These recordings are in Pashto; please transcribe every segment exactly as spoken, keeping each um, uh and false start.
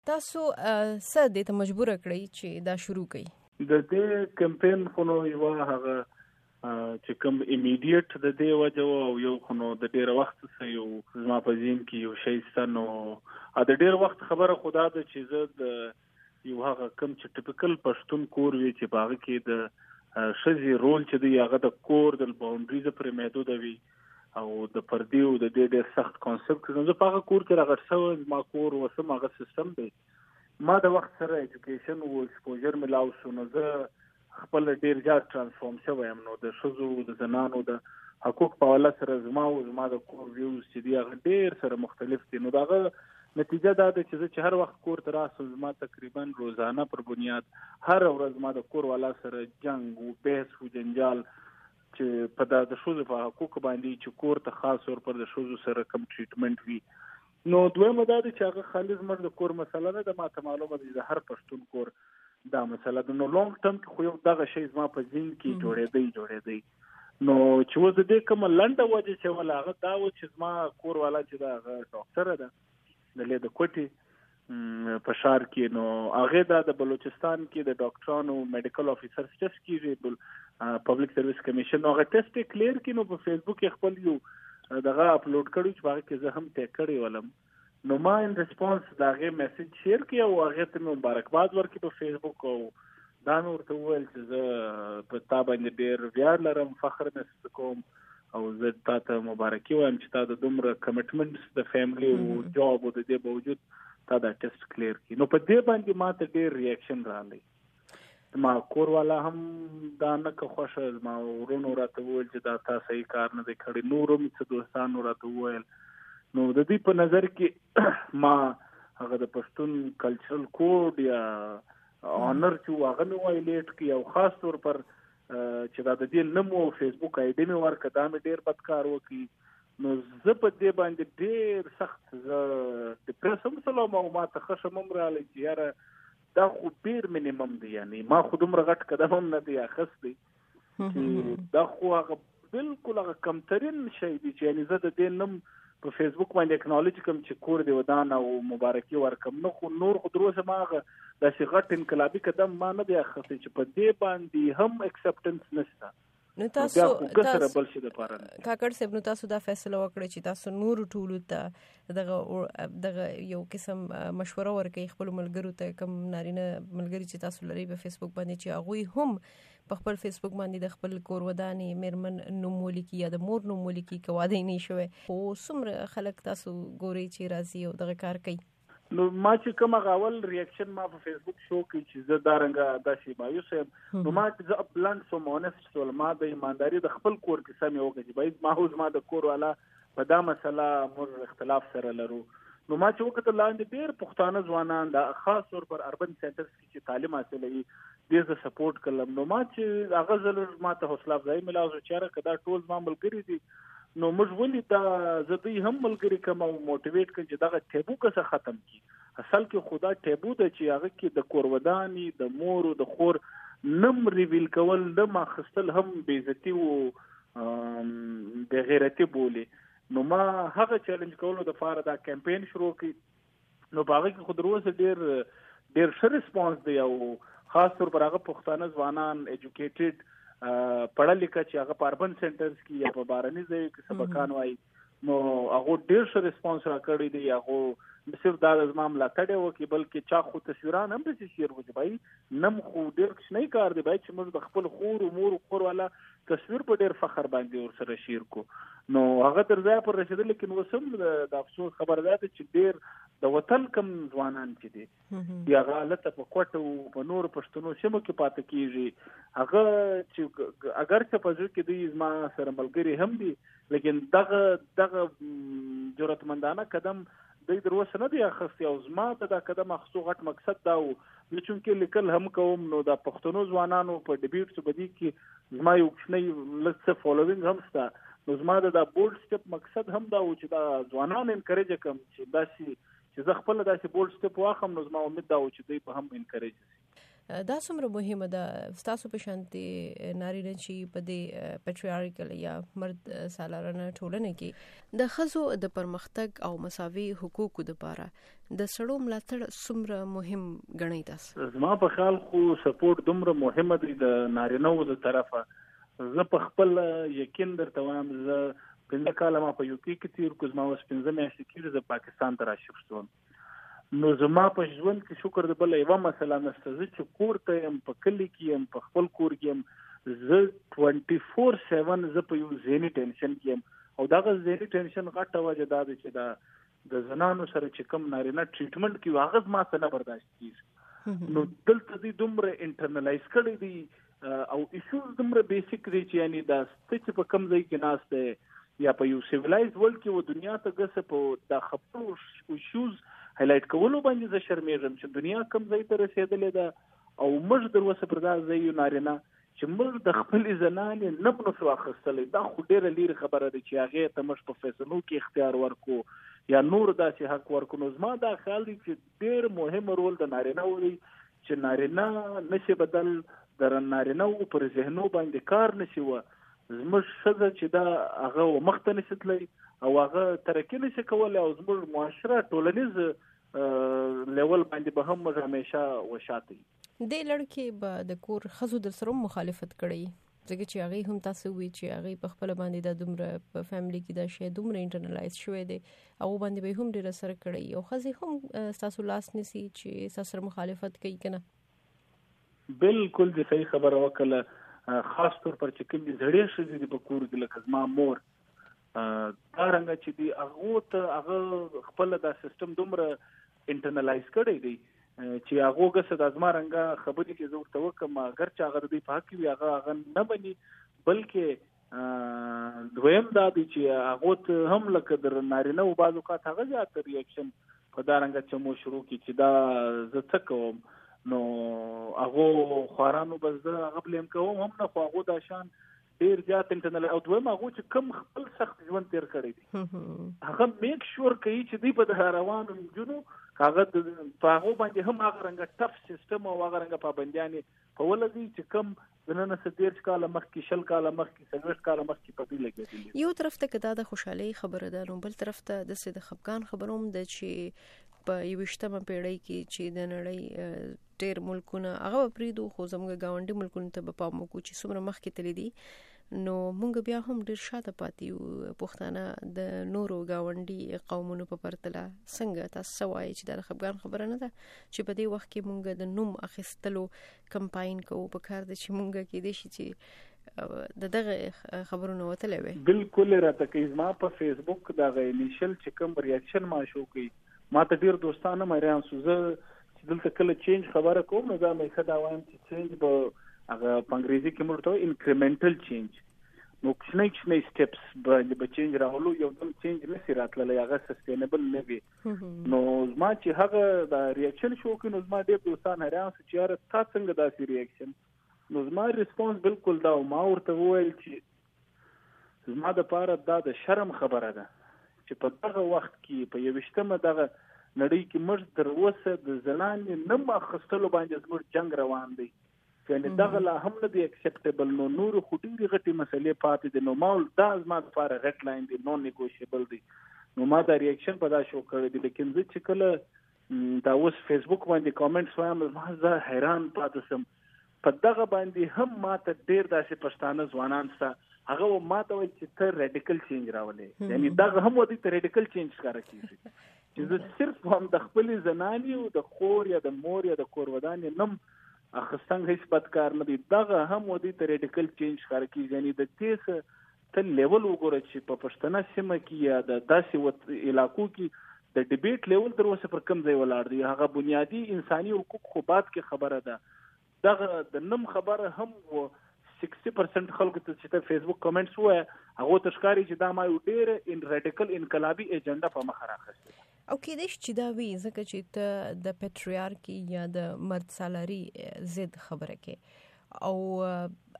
تاسو څه دې ته مجبور کړی چې دا شروع کړئ؟ د دې کمپین خو نو یو هغه چې کوم امیډیټ د دې وجه او یو خو نو د ډیر وخت څخه یو زما په ذهن کې یو شی ستنو ا د ډیر وخت خبره خدا د چې زه د یو هغه کم چې ټیپیکل پښتون کور وی چې باغ کې د شذي رول چې دی هغه د کور د باونډریز پر محدود وي او د پردي او د ډېر سخت کانسپټ نو زه په هغه کور کې راغښتم ما کور وسم هغه سیستم دی ما د وخت سره ایجوکیشن او ایکسپوجر ملاو شو نو زه خپل ډیر زیات ترانسفورم شوم نو د شذو د زنانو د حقوق په اړه سره زما او زما د کور ویوز چې دی هغه ډیر سره مختلف دي نو داغه نتیجه دا ده چې چې هر وخت کور ته راسم زما تقریبا روزانه پر بنیاد هر ورځ ما د کور والا سره جنگ او بحث او جنجال چې په د شذو په حقوق باندې چې کور ته خاص اور پر د شذو سره کم ټریټمنټ وي نو دوی مدار چې هغه خالص مرد کور مسله نه د ماته معلومه ده د هر پښتون کور دا مسله ده نو لونګ ټرم کې خو یو دغه شی زما په ذهن کې جوړېدی جوړېدی نو چې وځ دې کوم لنډه وجه چې ولا هغه دا و چې زما کور والا چې دا ډاکټر ده د لید کوټي په شهر کې نو هغه د بلوچستان کې د ډاکټرانو میډیکل افیسر سټف کې پبلک سرویس کمیشن هغه ټیسټ کلیر کې نو په فیسبوک خپل یو دغه اپلوډ کړو چې هغه کې زه هم ټیک کړی ولم نو ما ان ریسپانس داغه میسج شیر کړ او هغه ته مبارکباد ورکړ په فیسبوک او دا نو ورته وویل چې زه په تا باندې ډیر ویاړ لرم فخر محسوس کوم او زه تاسو مبارکي وایم چې تاسو دومره کمټمنټس د فیملی او جاب او د دې باوجود تاسو دا ټیسټ کلیر کړئ نو په دې باندې ما ته ډیر ریاکشن راغلی ما کور والا هم دا نه که خوښه ما ورونو راته وویل چې دا تاسو صحیح کار نه دی کړی نورو مې څه دوستانو راته وویل نو د دې په نظر کې ما هغه د پښتون کلچرل کوډ یا اونر چې هغه مې وایلیټ کی او خاص طور پر چې دا د دې نمو فیسبوک آی ډی مې ورکړه دا مې ډیر بدکار وکړي نو زه په دې باندې ډیر سخت زه ډیپریشن سلام او ما ته خشم راغلی چې یاره دا خو بیر مینیمم دی یعنی ما خو دومره غټ قدم هم نه دی اخیستی چې دا خو هغه بالکل هغه کمترین شی دی چې یعنی زه د دې نم په فیسبوک باندې اکنالج کوم چې کور دی ودان او مبارکي ورکم نو خو نور خو دروسه ما هغه د شي غټ انقلابي قدم ما نه دی اخیستی چې په دې باندې هم اکسپټنس نشته نو تاسو تاسو کاکړ صاحب نو تاسو دا فیصله وکړه چې تاسو نور ټولو ته دغه دغه یو قسم مشوره ورکړئ خپل ملګرو ته کوم نارینه ملګری چې تاسو لري په فیسبوک باندې چې هغه هم په خپل فیسبوک باندې د خپل کور ودانې میرمن نومول کی یا د مور نومول کی کواده نه شوي او څومره خلک تاسو ګوري چې راځي او دغه کار کوي نو ما چې کوم غاول ریاکشن ما په فیسبوک شو کې چې زه دارنګه د شی مایوس یم نو ما چې بلند سو مونس ټول ما د ایمانداری د خپل کور کې سم یو کې بای ما هوز ما د کور والا په دا مسله مر اختلاف سره لرو نو ما چې وکړه لاندې ډیر پښتانه ځوانان د خاص طور پر اربن سنټرز کې چې تعلیم حاصلوي دې ز سپورټ کړم نو ما چې هغه زل ما ته حوصله افزای ملاوه چې را کدا ټول ما ملګری دي نو موږ ولې دا زدي هم ملګری کوم او موټیویټ کړي چې دا ټیبو کسه ختم کی اصل کې خدا ټیبو د چې هغه کې د کورودانی د مور او د خور نم ریویل کول د ماخستل هم بیزتی او د غیرتی بولی نو ما هغه چیلنج کولو د فار دا کمپین شروع کړ نو باغ کې خود روز ډیر ډیر ښه ریسپانس دی او خاص طور پر هغه پښتانه ځوانان ایجوکیټډ پړه لیکه چې هغه په اربن سنټرز کې یا په بارني ځای کې سبقان وای نو هغه ډیر ښه ریسپانس راکړی دی هغه صرف دا زما ملاتړ وکي بلکې چا خو تصویران هم به شیر وځي بای نم خو ډیر نه کار دی بای چې موږ د خپل خور او مور خور والا تصویر په ډیر فخر باندې ور سره شیر کو نو هغه تر ځای پر رسیدل لیکن وسم د افسوس خبر ده چې ډیر د وطن کم ځوانان چې دي یا غلطه په کوټو په نور پښتنو سیمو کې پاتې کیږي هغه چې اگر څه په ځکه دی زما سره ملګری هم دي لیکن دغه دغه جرأتمندانه قدم د دروسه نه دی اخستي او زما ته دا قدم اخستو غټ مقصد دا و چې کې لیکل هم کوم نو د پښتنو ځوانانو په ډیبیټ څخه بدی کې زما یو څنګه لږ فالوینګ هم ستا نو زما دا بولډ سټپ مقصد هم دا و چې دا ځوانان انکریج کوم چې داسي چې زه خپل داسې بولډ سټپ واخم نو زما امید دا و چې دوی په هم انکریج شي دا څومره مهمه ده ستاسو په شانتي نارینه چې په دې پیټریارکل یا مرد سالارانه ټولنه کې د ښځو د پرمختګ او مساوي حقوقو لپاره د سړو ملاتړ څومره مهم ګڼئ تاسو؟ زما په خیال خو سپورټ دومره مهمه دی د نارینه‌و د طرفه. زه په خپل یقین درته وایم، زه پنځه کاله ما په یو کې کې تیر کړ، زما اوس پنځه میاشتې کېږي زه پاکستان ته راشف شوم. نو زما په ژوند کې شکر د بل یوه مسله نشته. زه چې کور ته یم، په کلي کې یم، په خپل کور کې یم، زه ټوینټي فور سیون زه په یو ذهني ټینشن کې یم. او دغه ذهني ټینشن غټه وجه دا ده چې دا د زنانو سره چې کوم نارینه ټریټمنټ کوي هغه زما څه نه برداشت کېږي. نو دلته دوی دومره انټرنلایز کړی دي او ایشوز دومره بیسیک دي چې یعنې دا ته چې په کوم ځای کې ناست دی یا په یو سیویلایز ورلډ کې و دنیا ته ګسه په دا خبرو ایشوز هایلایټ کولو باندې زه شرمېږم چې دنیا کوم ځای ته رسېدلې ده او موږ در اوسه پر دا ځای یو نارینه چې موږ د خپلې زنانې نه په نسو اخیستلی. دا خو ډېره لیرې خبره ده چې هغې ته موږ په فیصلو کې اختیار ورکړو یا نور داسې حق ورکړو. نو زما دا خیال دی چې ډېر مهم رول د نارینه‌و دی چې نارینه نشي بدل د نارینه‌و پر ذهنو باندې کار نشي و. زموږ ښځه چې دا هغه مخته نشي تللی او هغه ترقي نشي کولی او زموږ معاشره ټولنیز لیول باندې به هم موږ همیشه وشاتئ. دې لړ کې به د کور ښځو در سره مخالفت کړی ځکه چې هغې هم تاسو وی چې هغې په خپله باندې دا دومره په فیملی کې دا شی دومره انټرنلایز شوی دی هغو باندې به هم ډېره سره کړی او ښځې هم ستاسو لاس نیسي چې ستاسو سره مخالفت کوي که نه؟ بالکل د صحیح خبره وکړه. خاص طور پر چې کومې زړې ښځې دي په کور کې لکه زما مور دا رنګه چې دی هغو ته هغه خپله دا سیسټم دومره انټرنلایز کړی دی چې هغو ګسه د زما رنګه خبرې چې زه ورته وکړم اگر چې هغه د دوی په حق وي هغه هغه نه بني. بلکې دویم دا دی چې هغو ته هم لکه د نارینه‌و بعض اوقات هغه زیات ریاکشن په دا رنګه چمو شروع کړي چې دا زه څه کوم. نو هغو خوارانو به زه هغه بلیم کوم هم نه خو هغو دا شان ډېر زیات انټرنل او دویم هغو چې کوم خپل سخت ژوند تیر کړی دی هغه میک شور کوي چې دوی په د روانو نجونو هغه په هغو باندې هم هغه رنګه ټف سیسټم او هغه رنګه پابندیانې په ولګي چې کوم د نن څه دېرش کاله مخکې شل کاله مخکې څلوېښت کاله مخکې په دوی لګېدلي. یو طرف ته که دا د خوشحالۍ خبره ده نو بل طرف ته داسې د خفګان خبره هم ده چې په یویشتمه پیړۍ کې چې د نړۍ ډېر ملکونه هغه به پرېږدو خو زموږ ګاونډي ملکونو ته به پام وکړو چې څومره مخکې تللي دي نو موږ بیا هم ډېر شاته پاتې یو. پښتانه د نورو ګاونډي قومونو په پرتله څنګه تاسو څه وایئ چې دا د خفګان خبره نه ده چې په دې وخت کې موږ د نوم اخیستلو کمپاین کوو په کار ده چې موږ کېدای شي چې د دغه خبرونه وتلی وی؟ بالکل راته کوي. زما په فیسبوک دغه انیشل چې کوم ریاکشن ما شو کوي ما ته ډېر دوستانه مریان سو. زه چې دلته کله چینج خبره کوم نو دا مې ښه دا وایم چې چینج به هغه په انګریزي کې موږ ته وایي انکریمنټل چینج. نو کوچنی کوچنی سټیپس باندې به چینج راولو یو دم چینج نشي راتللی هغه سسټینبل نه وي. نو زما چې هغه دا ریاکشن شو کوي نو زما ډېر دوستان حیران سو چې یاره تا څنګه داسې ریاکشن. نو زما ریسپانس بالکل دا ما ورته وویل چې زما دپاره دا د شرم خبره ده چې په دغه وخت کې په یویشتمه دغه نړۍ کې موږ تر اوسه د زنانې نه اخیستلو باندې زموږ جنګ روان دی. یعنې دغه لا هم نه دی اکسپټیبل. نو نورو خو ډېرې غټې مسلې پاتې دي. نو ما دا زما دپاره ریډ لاین دی، نون نیګوشیبل دی. نو ما دا ریاکشن په دا شو کړی دی. لیکن زه چې کله دا اوس فیسبوک باندې کامنټس وایم ما زه حیران پاتې شم. په دغه باندې هم ما ته ډېر داسې پښتانه ځوانان شته هغه ما ته وایي چې ته ریډیکل چینج راولې. یعنې دغه هم ودی ته ریډیکل چینج ښکاره کېږي چې زه صرف هم د خپلې زنانې او د خور یا د مور یا د کور ودانې نم اخستنګ هیڅ بد کار نه دی. دغه هم ودی ته ریډیکل چینج ښکاره کېږي. یعنې د دې څه ته لیول وګوره چې په پښتنه سیمه کې یا د داسې علاقو کې د ډیبیټ لیول تر اوسه پر کوم ځای ولاړ دی. هغه بنیادي انساني حقوق خو باد کې خبره ده. دغه د نم خبره هم سکسټي پرسنټ خلکو ته چې ته فیسبوک کمنټس وایه هغو ته ښکاري چې دا ما یو ډېره ان ریډیکل انقلابي ایجنډا په مخه راخیستې ده. او کېدای شي چې دا وي ځکه چې ته د پیټریارکي یا د مرد سالاري ضد خبره کې او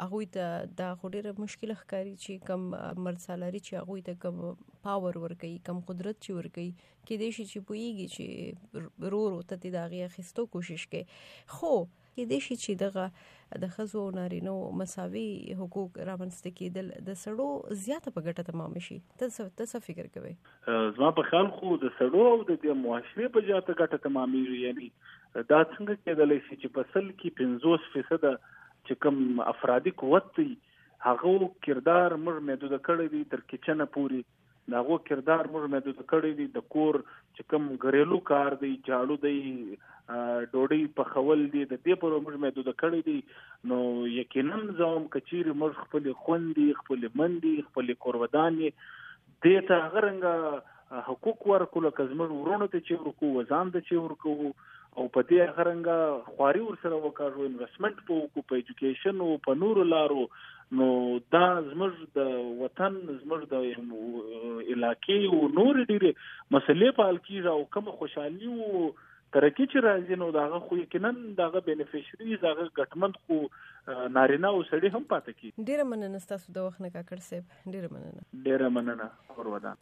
هغه ته دا خوري مشکل ښکاری چې کم مرسالري چې هغه ته کم پاور ورکي کم قدرت چې ورکي کې دې شي چې پويږي چې رورو ته د هغه خستو کوشش کوي خو کې دې شي چې دغه د خزو نارینو مساوي حقوق رامنځته کېدل د سړو زیاته په ګټه تمام شي. ته څه فکر کوي؟ زما په خیال خو د سړو او د معاشري په زیاته ګټه تمامېږي. یعنی دا څنګه کېدلی شي چې په سل کې پنځوس فیصد چې کوم افرادي قوت دی هغه کردار موږ محدود کړی دی تر کچنه پوری داغو کردار موږ محدود کړی دی د کور چې کوم غریلو کار دی جاړو دی ډوډۍ په خول دی د دې په موږ محدود کړی دی نو یقینا زوم کچیر موږ خپل خوندي خپل مندي خپل قرباني دې ته غرنګ حقوق ورکول کزمن ورونو ته چې ورکو وزان ته چې ورکو او په دې غرنګ خواري ور سره وکړو انویسټمنت په کو په ایجوکیشن او په نور لارو نو دا زموږ د وطن زموږ د علاقې او نور ډېر مسلې په حل کې او کوم خوشحالي او ترقی چې راځي نو داغه خو یقینا داغه بینیفیشري داغه ګټمن خو نارینه او سړي هم پاتې کی. ډېر مننه تاسو د وخت نه کاکړ صاحب. ډېر مننه. ډېر مننه اور ودان.